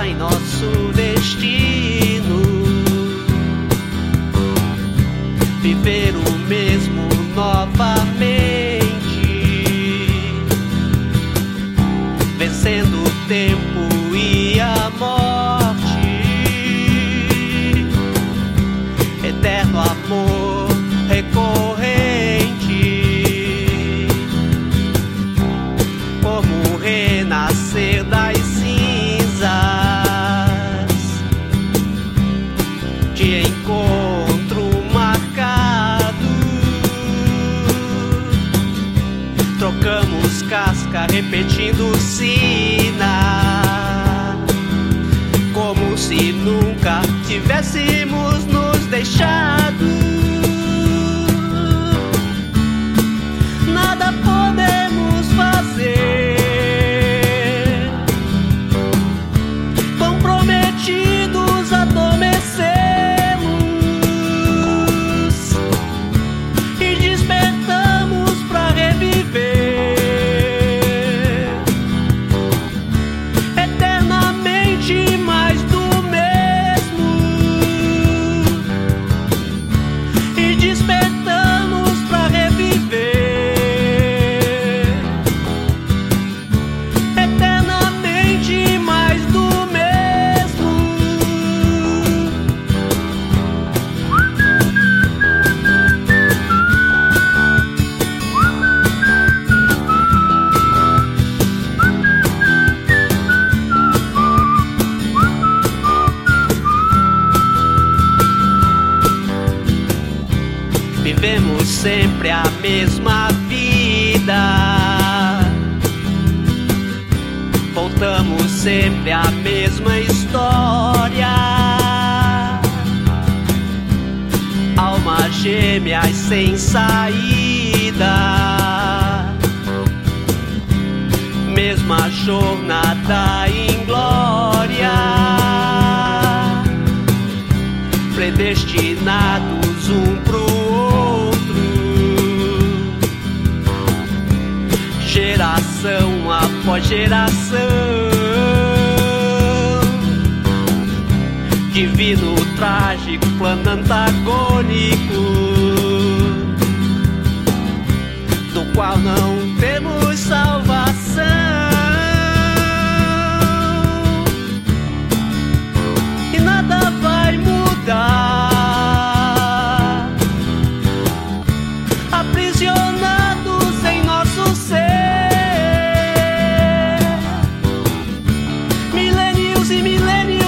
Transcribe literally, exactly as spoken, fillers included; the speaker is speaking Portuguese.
está em nosso destino. Viver o mesmo novamente, vencendo o tempo e a morte. Eterno amor recorrente, como renascer das cinzas, de encontro marcado. Trocamos casca repetindo sina, como se nunca tivéssemos nos deixado. Nada podemos fazer, comprometidos adormecemos e despertamos pra reviver eternamente mais do mesmo, e despertamos pra reviver eternamente mais do mesmo. Vivemos sempre a mesma vida, voltamos sempre à mesma história. Almas gêmeas sem saída, mesma jornada inglória, predestinados um pro outro, geração após geração, divino, trágico, plano antagônico, do qual não temos salvação. E nada vai mudar, aprisionados em nosso ser, milênios e milênios